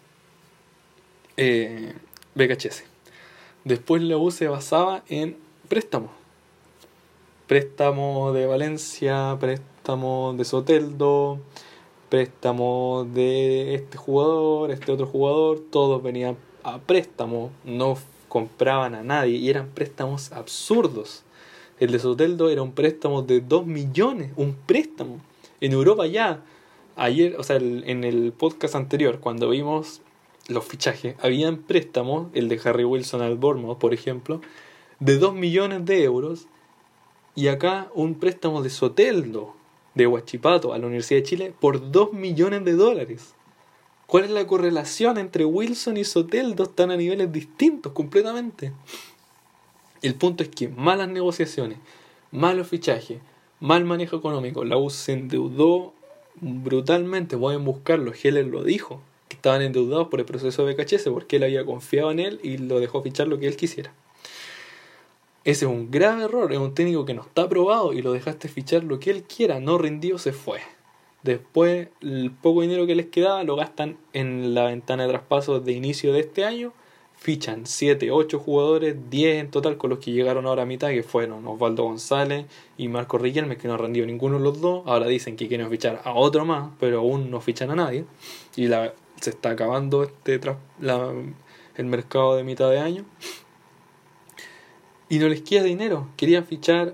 BKHS. Después la U se basaba en préstamos. Préstamo de Valencia, préstamo de Soteldo, préstamo de este jugador, este otro jugador. Todos venían a préstamo. No compraban a nadie y eran préstamos absurdos. El de Soteldo era un préstamo de 2 millones, un préstamo. En Europa ya, ayer, o sea, en el podcast anterior, cuando vimos los fichajes, habían préstamos, el de Harry Wilson al Bournemouth, por ejemplo, de 2 millones de euros, y acá un préstamo de Soteldo, de Huachipato, a la Universidad de Chile, por 2 millones de dólares. ¿Cuál es la correlación entre Wilson y Soteldo? Están a niveles distintos completamente. El punto es que malas negociaciones, malos fichajes, mal manejo económico. La U se endeudó brutalmente. Pueden buscarlo. Heller lo dijo, que estaban endeudados por el proceso de BKHS porque él había confiado en él y lo dejó fichar lo que él quisiera. Ese es un grave error. Es un técnico que no está aprobado y lo dejaste fichar lo que él quiera. No rindió, se fue. Después, el poco dinero que les quedaba lo gastan en la ventana de traspasos de inicio de este año. Fichan 7, 8 jugadores, 10 en total con los que llegaron ahora a mitad, que fueron Osvaldo González y Marco Riquelme, que no rendió ninguno de los dos. Ahora dicen que quieren fichar a otro más, pero aún no fichan a nadie. Y se está acabando el mercado de mitad de año. Y no les queda dinero. Querían fichar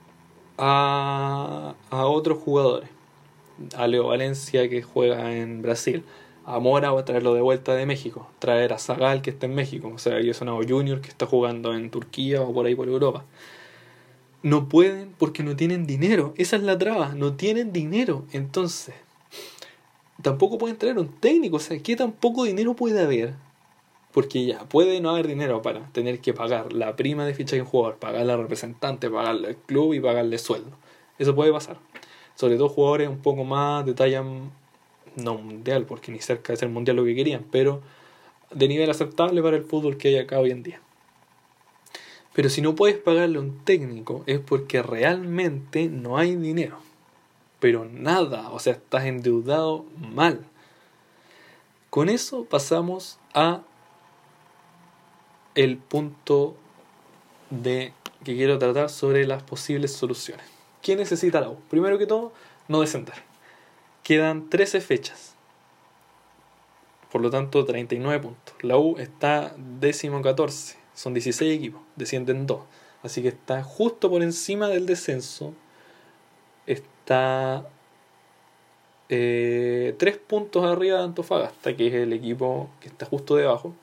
a otros jugadores. A Leo Valencia, que juega en Brasil. A Mora va a traerlo de vuelta de México. Traer a Zagal, que está en México. O sea, Sonado Junior, que está jugando en Turquía o por ahí por Europa. No pueden porque no tienen dinero. Esa es la traba. No tienen dinero. Entonces, tampoco pueden traer un técnico. O sea, ¿qué tan poco dinero puede haber? Porque ya puede no haber dinero para tener que pagar la prima de fichaje de un jugador, pagarle al representante, pagarle al club y pagarle sueldo. Eso puede pasar. Sobre todo jugadores un poco más de talla no mundial, porque ni cerca de ser mundial lo que querían, pero de nivel aceptable para el fútbol que hay acá hoy en día. Pero si no puedes pagarle a un técnico es porque realmente no hay dinero. Pero nada, o sea, estás endeudado mal. Con eso pasamos a el punto que quiero tratar sobre las posibles soluciones. ¿Qué necesita la U? Primero que todo, no descender. Quedan 13 fechas. Por lo tanto, 39 puntos. La U está 14º. Son 16 equipos. Descienden 2. Así que está justo por encima del descenso. Está 3 puntos arriba de Antofagasta, que es el equipo que está justo debajo.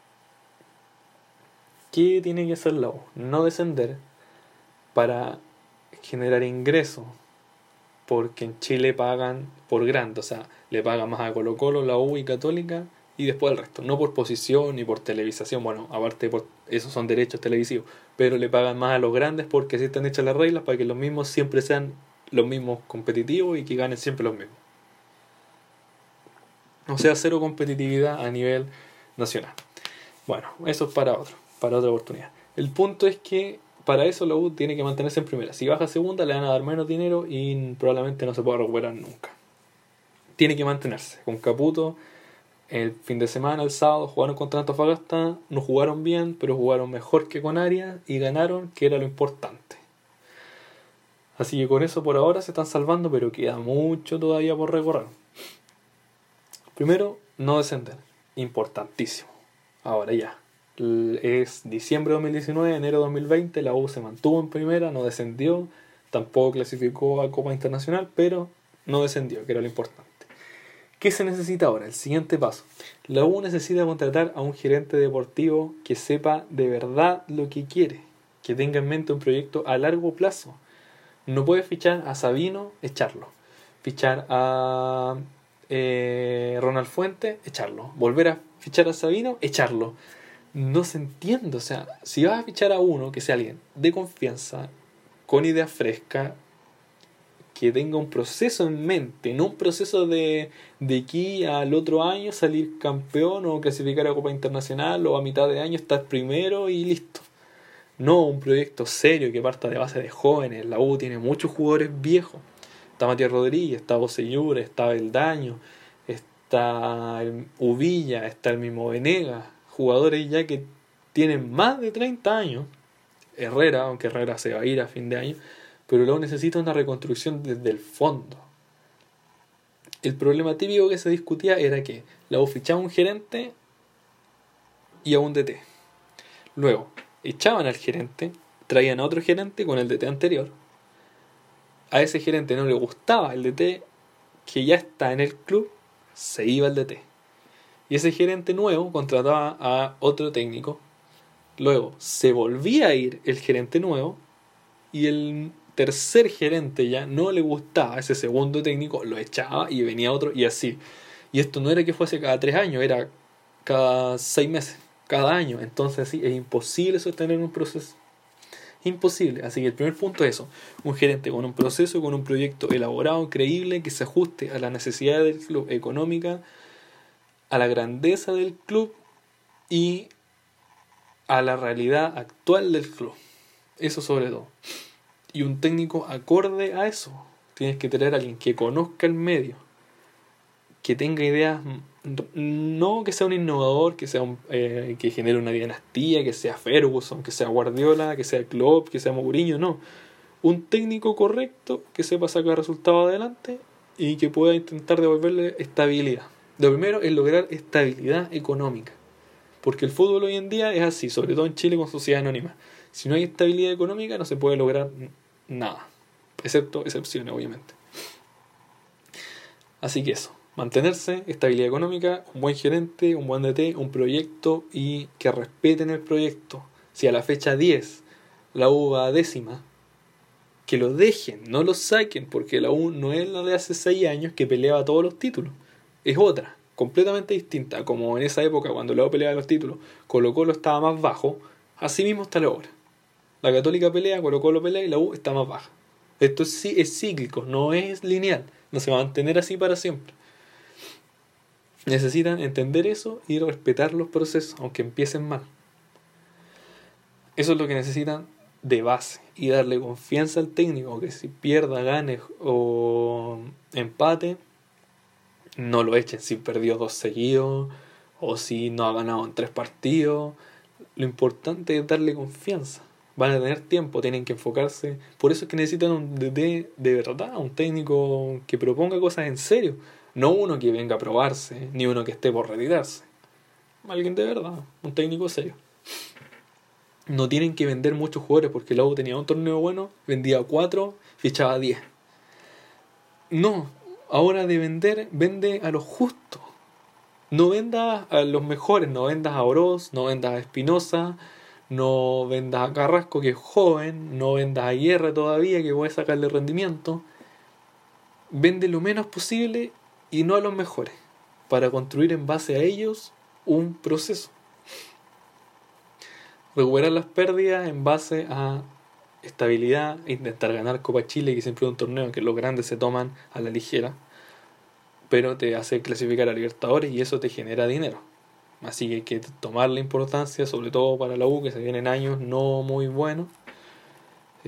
¿Qué tiene que hacer la U? No descender para generar ingresos, porque en Chile pagan por grande, o sea, le pagan más a Colo Colo, la U y Católica, y después el resto, no por posición ni por televisación, bueno, aparte por esos son derechos televisivos, pero le pagan más a los grandes porque así están hechas las reglas para que los mismos siempre sean los mismos competitivos y que ganen siempre los mismos. O sea, cero competitividad a nivel nacional. Bueno, eso es para otra oportunidad. El punto es que para eso la U tiene que mantenerse en primera. Si baja a segunda le van a dar menos dinero y probablemente no se pueda recuperar nunca. Tiene que mantenerse. Con Caputo El fin de semana, el sábado, jugaron contra Antofagasta, no jugaron bien, pero jugaron mejor que con Arias y ganaron, que era lo importante. Así que con eso por ahora se están salvando, pero queda mucho todavía por recorrer. Primero, no descender. Importantísimo. Ahora ya. Es diciembre de 2019, enero de 2020, la U se mantuvo en primera, no descendió, tampoco clasificó a Copa Internacional, pero no descendió, que era lo importante. ¿Qué se necesita ahora? El siguiente paso. La U necesita contratar a un gerente deportivo que sepa de verdad lo que quiere, que tenga en mente un proyecto a largo plazo. No puede fichar a Sabino, echarlo. Fichar a Ronald Fuentes, echarlo. Volver a fichar a Sabino, echarlo. No se entiende, o sea, si vas a fichar a uno que sea alguien de confianza, con idea fresca, que tenga un proceso en mente, no un proceso de aquí al otro año salir campeón o clasificar a Copa Internacional o a mitad de año estar primero y listo. No, un proyecto serio que parta de base de jóvenes. La U tiene muchos jugadores viejos. Está Matías Rodríguez, está Bocellura, está Beldaño, está el Uvilla, está el mismo Venegas. Jugadores ya que tienen más de 30 años. Herrera, aunque Herrera se va a ir a fin de año, pero luego necesita una reconstrucción desde el fondo. El problema típico que se discutía era que la U fichaba a un gerente y a un DT. Luego echaban al gerente, traían a otro gerente con el DT anterior. A ese gerente no le gustaba el DT que ya está en el club, se iba el DT. Y ese gerente nuevo contrataba a otro técnico. Luego se volvía a ir el gerente nuevo y el tercer gerente ya no le gustaba ese segundo técnico, lo echaba y venía otro y así. Y esto no era que fuese cada 3 años, era cada 6 meses, cada año. Entonces así es imposible sostener un proceso. Imposible. Así que el primer punto es eso. Un gerente con un proceso, con un proyecto elaborado, creíble, que se ajuste a las necesidades del club, económica, a la grandeza del club y a la realidad actual del club. Eso sobre todo. Y un técnico acorde a eso. Tienes que tener a alguien que conozca el medio, que tenga ideas, no que sea un innovador, que sea que genere una dinastía, que sea Ferguson, que sea Guardiola, que sea Klopp, que sea Mourinho, no. Un técnico correcto que sepa sacar resultados adelante y que pueda intentar devolverle estabilidad. Lo primero es lograr estabilidad económica, porque el fútbol hoy en día es así, sobre todo en Chile con sociedad anónima. Si no hay estabilidad económica no se puede lograr nada, excepto excepciones obviamente. Así que eso, mantenerse, estabilidad económica, un buen gerente, un buen DT, un proyecto y que respeten el proyecto. Si a la fecha 10 la U va a décima, que lo dejen, no lo saquen, porque la U no es la de hace 6 años que peleaba todos los títulos, es otra, completamente distinta. Como en esa época cuando la U peleaba los títulos, Colo-Colo estaba más bajo, así mismo está la hora. La Católica pelea, Colo-Colo pelea y la U está más baja. Esto sí es cíclico, no es lineal, no se va a mantener así para siempre. Necesitan entender eso y respetar los procesos, aunque empiecen mal. Eso es lo que necesitan de base y darle confianza al técnico, que si pierda, gane o empate, no lo echen si perdió 2 seguidos o si no ha ganado en 3 partidos. Lo importante es darle confianza. Van a tener tiempo, tienen que enfocarse. Por eso es que necesitan un DT de verdad, un técnico que proponga cosas en serio. No uno que venga a probarse, ni uno que esté por retirarse. Alguien de verdad, un técnico serio. No tienen que vender muchos jugadores, porque la U tenía un torneo bueno, vendía 4, fichaba 10. No, ahora de vender, vende a lo justo. No vendas a los mejores, no vendas a Oroz, no vendas a Espinosa, no vendas a Carrasco, que es joven, no vendas a Guerra todavía, que puede sacarle rendimiento. Vende lo menos posible y no a los mejores, para construir en base a ellos un proceso. Recuperar las pérdidas en base a estabilidad, intentar ganar Copa Chile, que siempre es un torneo que los grandes se toman a la ligera, pero te hace clasificar a Libertadores y eso te genera dinero. Así que hay que tomar la importancia, sobre todo para la U, que se vienen años no muy buenos.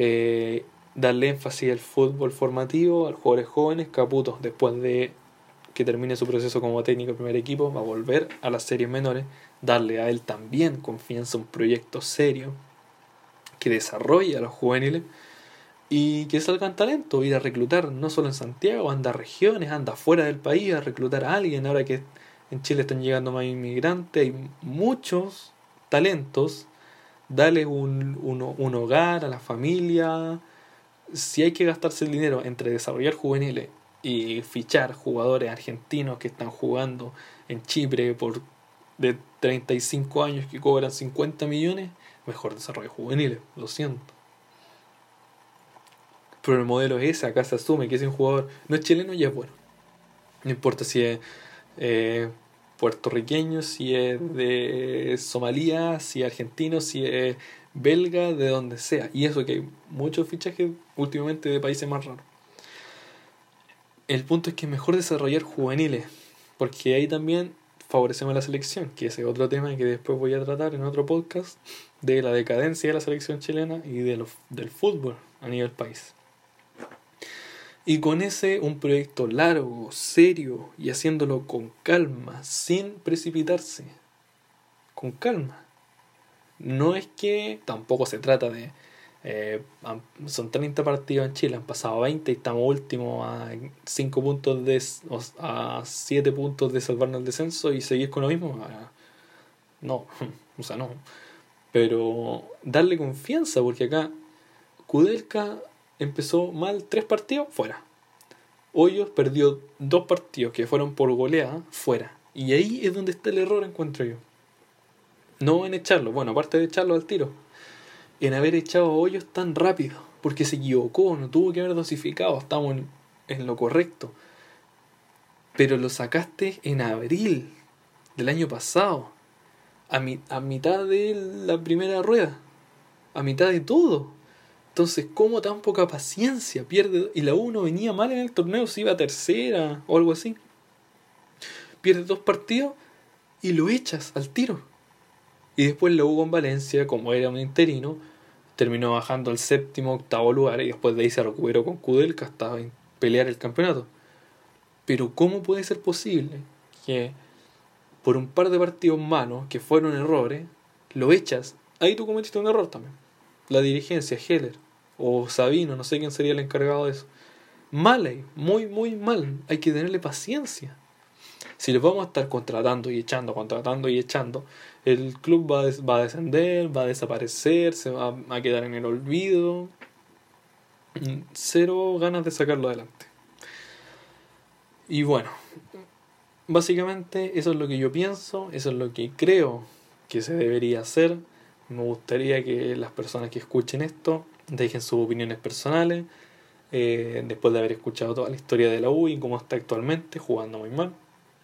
Darle énfasis al fútbol formativo, a los jugadores jóvenes. Caputo, después de que termine su proceso como técnico de primer equipo, va a volver a las series menores, darle a él también confianza, un proyecto serio que desarrolle a los juveniles y que salgan talento, ir a reclutar no solo en Santiago, anda a regiones, anda fuera del país a reclutar a alguien. Ahora que en Chile están llegando más inmigrantes, hay muchos talentos, dale un hogar a la familia. Si hay que gastarse el dinero entre desarrollar juveniles y fichar jugadores argentinos que están jugando en Chipre por de 35 años que cobran 50 millones, mejor desarrollo juveniles, lo siento. Pero el modelo es ese, acá se asume que si un jugador no es chileno ya es bueno. No importa si es puertorriqueño, si es de Somalia, si es argentino, si es belga, de donde sea. Y eso que hay muchos fichajes últimamente de países más raros. El punto es que es mejor desarrollar juveniles, porque ahí también favorecemos a la selección, que ese es otro tema que después voy a tratar en otro podcast, de la decadencia de la selección chilena y del fútbol a nivel país. Y con ese, un proyecto largo, serio y haciéndolo con calma, sin precipitarse. Con calma. No es que tampoco se trata de... son 30 partidos en Chile, han pasado 20 y estamos últimos a 5 puntos a 7 puntos de salvarnos el descenso y seguir con lo mismo. No, o sea, no. Pero darle confianza, porque acá Kudelka empezó mal 3 partidos, fuera. Hoyos perdió 2 partidos que fueron por goleada, fuera. Y ahí es donde está el error, encuentro yo. No en echarlo, bueno, aparte de echarlo al tiro, en haber echado a Hoyos tan rápido, porque se equivocó, no tuvo que haber dosificado, estamos en lo correcto. Pero lo sacaste en abril del año pasado, a mitad de la primera rueda, a mitad de todo. Entonces, ¿cómo tan poca paciencia pierde? Y la U no venía mal en el torneo, se iba a tercera o algo así. Pierde 2 partidos y lo echas al tiro. Y después la U con Valencia, como era un interino, terminó bajando al 7º, 8º lugar y después de ahí se recuperó con Kudelka hasta pelear el campeonato. Pero ¿cómo puede ser posible que por un par de partidos malos, que fueron errores, lo echas? Ahí tú cometiste un error también. La dirigencia, Heller o Sabino, no sé quién sería el encargado de eso. Mal ahí, muy muy mal. Hay que tenerle paciencia. Si los vamos a estar contratando y echando, el club va a descender, va a desaparecer, se va a quedar en el olvido. Cero ganas de sacarlo adelante. Y bueno, básicamente eso es lo que yo pienso, eso es lo que creo que se debería hacer. Me gustaría que las personas que escuchen esto dejen sus opiniones personales, después de haber escuchado toda la historia de la U y cómo está actualmente, jugando muy mal.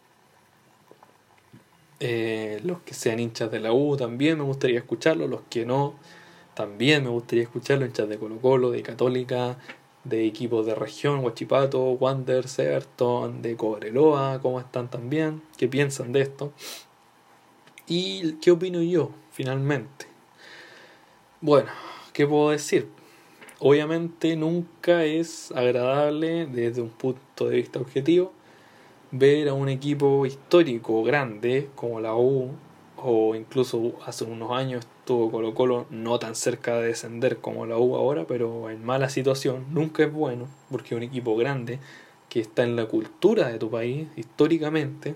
Los que sean hinchas de la U también me gustaría escucharlo, los que no también me gustaría escucharlo, hinchas de Colo-Colo, de Católica, de equipos de región, Huachipato, Wanderers, Everton, de Cobreloa, cómo están también, qué piensan de esto y qué opino yo finalmente. Bueno, ¿qué puedo decir? Obviamente nunca es agradable desde un punto de vista objetivo ver a un equipo histórico grande como la U, o incluso hace unos años estuvo Colo-Colo no tan cerca de descender como la U ahora, pero en mala situación. Nunca es bueno, porque es un equipo grande que está en la cultura de tu país históricamente.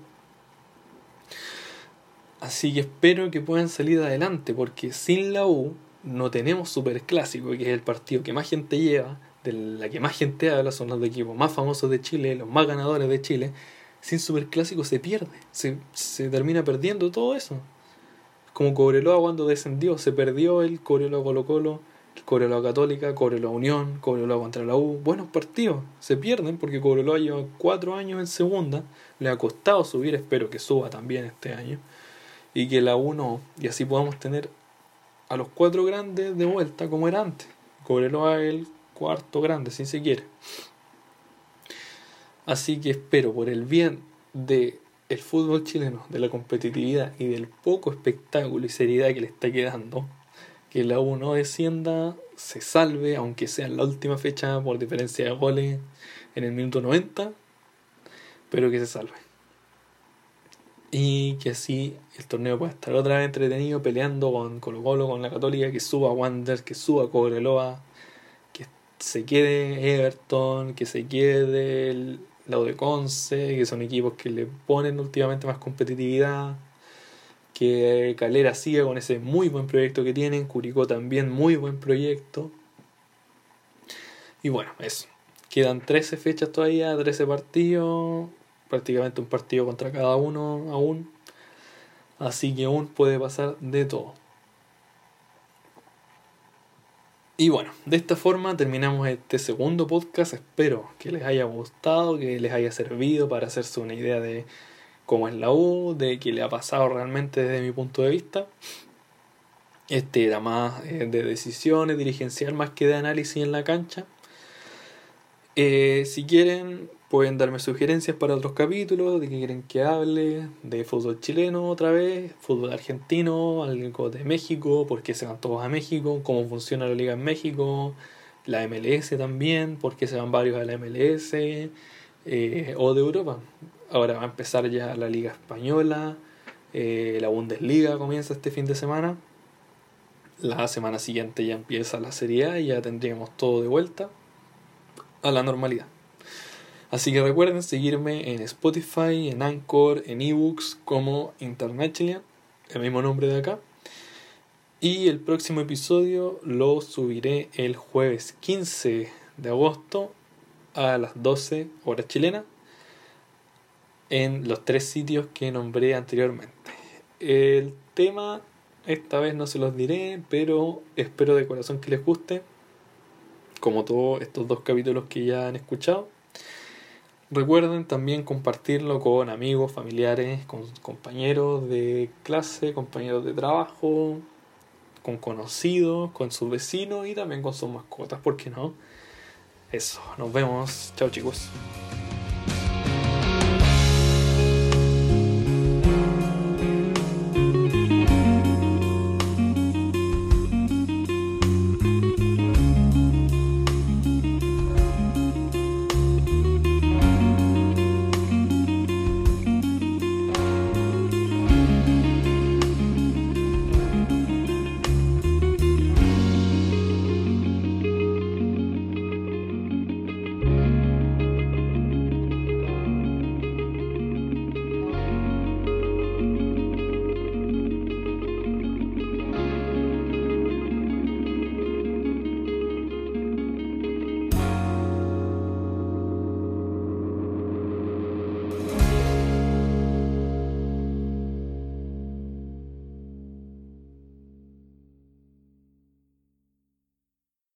Así que espero que puedan salir adelante, porque sin la U no tenemos Superclásico, que es el partido que más gente lleva, de la que más gente habla, son los equipos más famosos de Chile, los más ganadores de Chile. Sin Superclásico se pierde, se termina perdiendo todo eso. Como Cobreloa cuando descendió, se perdió el Cobreloa Colo-Colo, el Cobreloa Católica, Cobreloa Unión, Cobreloa contra la U. Buenos partidos, se pierden porque Cobreloa lleva 4 años en segunda, le ha costado subir, espero que suba también este año, y que la U no, y así podamos tener a los 4 grandes de vuelta como era antes. Cobreloa es el 4º grande, si se quiere. Así que espero, por el bien de el fútbol chileno, de la competitividad y del poco espectáculo y seriedad que le está quedando, que la U no descienda, se salve, aunque sea en la última fecha por diferencia de goles en el minuto 90, pero que se salve. Y que así el torneo pueda estar otra vez entretenido, peleando con Colo-Colo, con la Católica, que suba Wander, que suba Cobreloa, que se quede Everton, que se quede el Lado de Conce, que son equipos que le ponen últimamente más competitividad, que Calera siga con ese muy buen proyecto que tienen, Curicó también muy buen proyecto. Y bueno, eso. Quedan 13 fechas todavía, 13 partidos, prácticamente un partido contra cada uno aún. Así que aún puede pasar de todo. Y bueno, de esta forma terminamos este segundo podcast. Espero que les haya gustado, que les haya servido para hacerse una idea de cómo es la U, de qué le ha pasado realmente desde mi punto de vista. Este era más de decisiones, dirigencial más que de análisis en la cancha. Si quieren, pueden darme sugerencias para otros capítulos, de qué quieren que hable, de fútbol chileno otra vez, fútbol argentino, algo de México, por qué se van todos a México, cómo funciona la liga en México, la MLS también, por qué se van varios a la MLS, o de Europa. Ahora va a empezar ya la liga española, la Bundesliga comienza este fin de semana, la semana siguiente ya empieza la Serie A y ya tendríamos todo de vuelta a la normalidad. Así que recuerden seguirme en Spotify, en Anchor, en eBooks como International, el mismo nombre de acá. Y el próximo episodio lo subiré el jueves 15 de agosto a las 12 horas chilenas en los 3 sitios que nombré anteriormente. El tema esta vez no se los diré, pero espero de corazón que les guste, como todos estos 2 capítulos que ya han escuchado. Recuerden también compartirlo con amigos, familiares, con compañeros de clase, compañeros de trabajo, con conocidos, con sus vecinos y también con sus mascotas, ¿por qué no? Eso, nos vemos. Chao chicos.